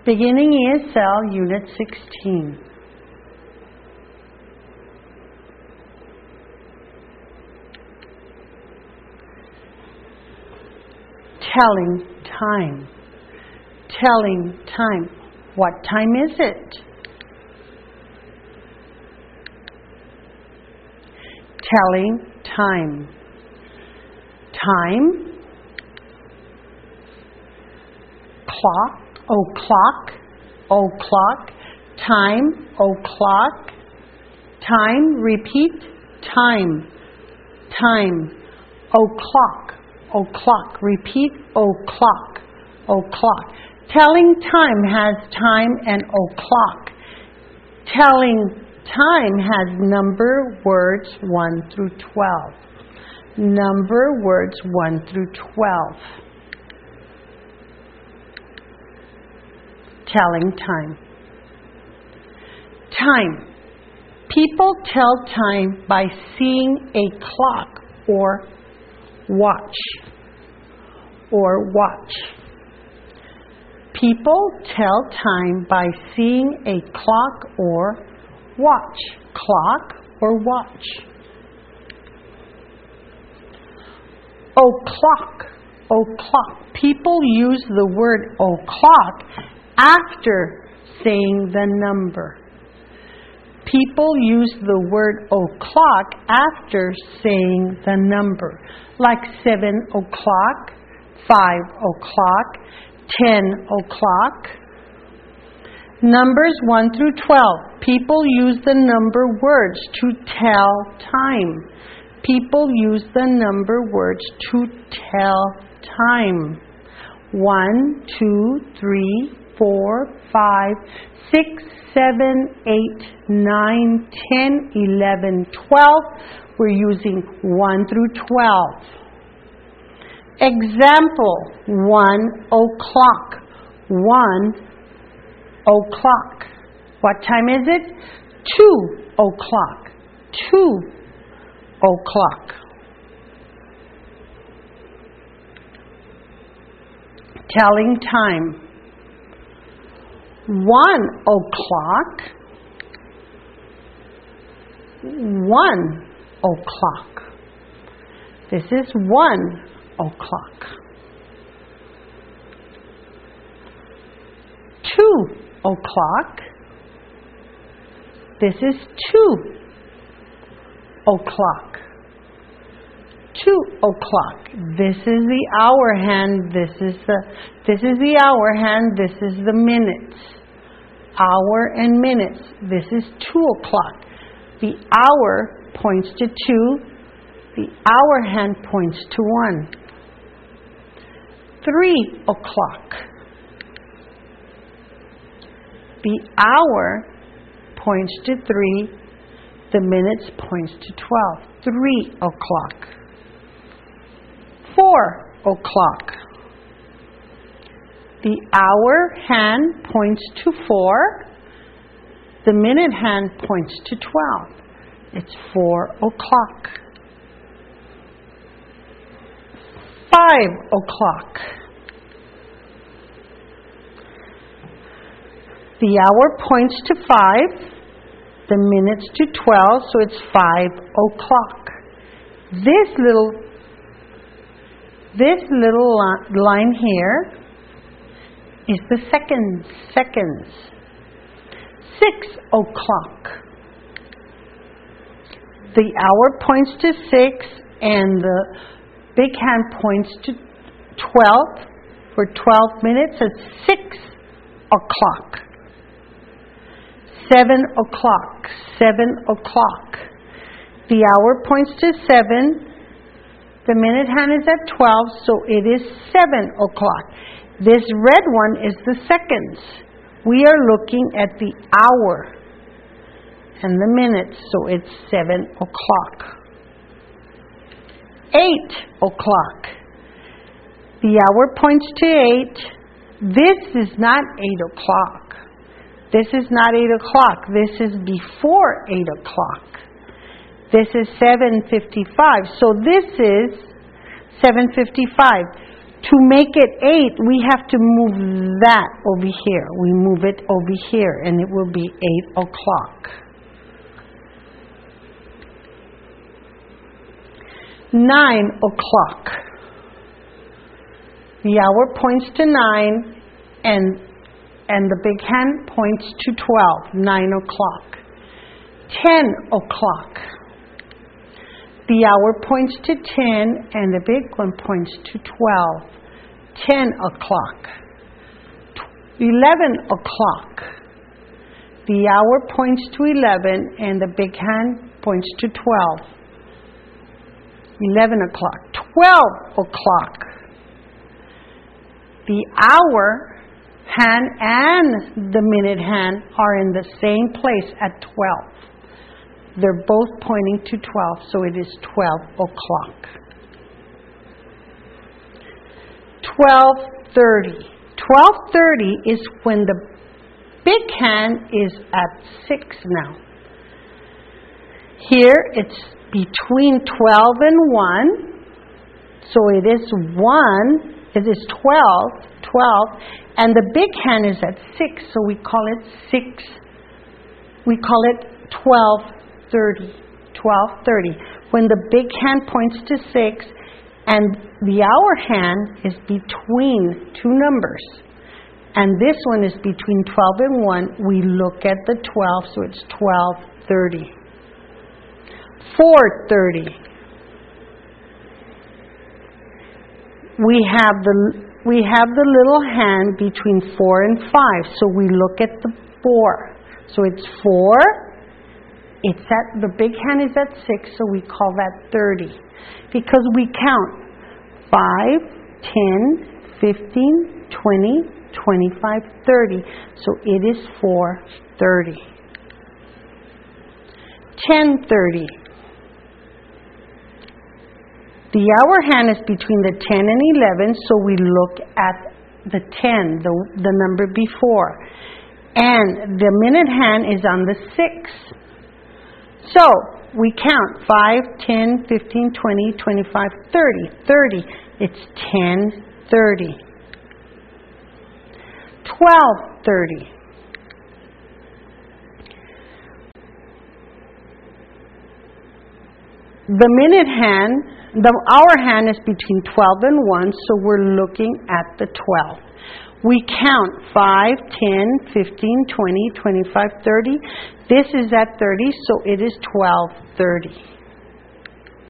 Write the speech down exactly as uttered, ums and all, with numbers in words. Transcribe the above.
Beginning E S L, Unit sixteen. Telling time. Telling time. What time is it? Telling time. Time. Clock. O'clock. O'clock. Time. O'clock. Time. Repeat. Time. Time. O'clock. O'clock. Repeat. O'clock. O'clock. Telling time has time and o'clock. Telling time has number words one through twelve. Number words one through twelve. Telling time. Time. People tell time by seeing a clock or watch. Or watch. People tell time by seeing a clock or watch. Clock or watch. O'clock. O'clock. People use the word o'clock after saying the number. People use the word o'clock after saying the number. Like seven o'clock, five o'clock, ten o'clock. Numbers one through twelve. People use the number words to tell time. People use the number words to tell time. One, two, three, four, five, six, seven, eight, nine, ten, eleven, twelve. We're using one through twelve. Example, one o'clock. One o'clock. What time is it? Two o'clock. Two o'clock. Telling time. One o'clock. One o'clock. This is one o'clock. Two o'clock. This is two o'clock. Two o'clock. This is the hour hand. This is the this is the hour hand. This is the minutes. Hour and minutes. This is two o'clock. The hour points to two. The hour hand points to one. Three o'clock. The hour points to three. The minutes points to twelve. Three o'clock. Four o'clock. The hour hand points to four. The minute hand points to twelve. It's four o'clock. Five o'clock. The hour points to five. The minutes to twelve, so it's five o'clock. This little This little line here is the seconds. Seconds. Six o'clock. The hour points to six, and the big hand points to twelve. For twelve minutes, it's six o'clock. Seven o'clock. Seven o'clock. The hour points to seven. The minute hand is at twelve, so it is seven o'clock. This red one is the seconds. We are looking at the hour and the minutes, so it's seven o'clock. Eight o'clock. The hour points to eight. This is not eight o'clock. This is not eight o'clock. This is before eight o'clock. This is seven fifty-five. So this is seven fifty-five. To make it eight, we have to move that over here. We move it over here, and it will be eight o'clock. Nine o'clock. The hour points to nine, and and the big hand points to twelve. Nine o'clock. Ten o'clock. The hour points to ten, and the big one points to twelve. Ten o'clock. Eleven o'clock. The hour points to eleven, and the big hand points to twelve. Eleven o'clock. Twelve o'clock. The hour hand and the minute hand are in the same place at twelve. They're both pointing to twelve, so it is twelve o'clock. twelve thirty. twelve thirty is when the big hand is at six now. Here it's between twelve and one, so it is one, it is twelve, twelve, and the big hand is at six, so we call it six, we call it twelve thirty. twelve thirty. When the big hand points to six, and the hour hand is between two numbers, and this one is between twelve and one, we look at the twelve, so it's twelve thirty. four thirty. We have the we have the little hand between four and five, so we look at the four. So it's four. It's at the big hand is at six, so we call that thirty, because we count five, ten, fifteen, twenty, twenty-five, thirty. So it is four thirty. ten thirty. The hour hand is between the ten and eleven, so we look at the ten, the, the number before. And the minute hand is on the six. So we count five, ten, fifteen, twenty, twenty-five, thirty. thirty. It's ten thirty. twelve thirty. The minute hand, the hour hand is between twelve and one, so we're looking at the twelve. We count five, ten, fifteen, twenty, twenty-five, thirty. This is at thirty, so it is twelve thirty.